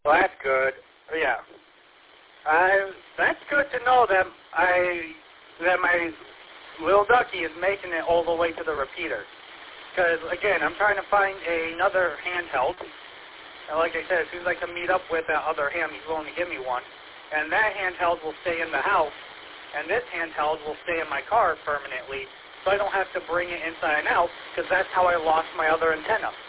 Well, that's good. Yeah. That's good to know that my little ducky is making it all the way to the repeater. Because, again, I'm trying to find another handheld. And like I said, as soon as I can meet up with that other ham, he's willing to give me one. And that handheld will stay in the house, and this handheld will stay in my car permanently, so I don't have to bring it inside and out, because that's how I lost my other antenna.